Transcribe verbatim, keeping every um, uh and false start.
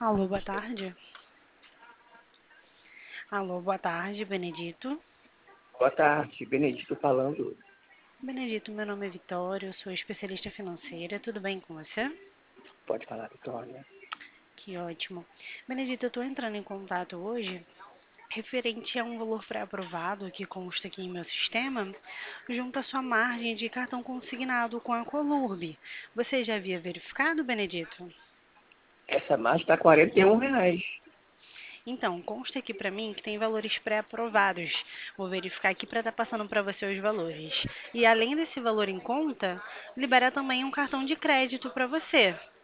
Alô, boa tarde. Alô, boa tarde, Benedito. Boa tarde, Benedito falando. Benedito, meu nome é Vitória, eu sou especialista financeira. Tudo bem com você? Pode falar, Vitória. Que ótimo. Benedito, eu estou entrando em contato hoje referente a um valor pré-aprovado que consta aqui em meu sistema, junto à sua margem de cartão consignado com a Colurb. Você já havia verificado, Benedito? Essa margem está quarenta e um reais. Então, consta aqui para mim que tem valores pré-aprovados. Vou verificar aqui para estar passando para você os valores. E além desse valor em conta, libera também um cartão de crédito para você.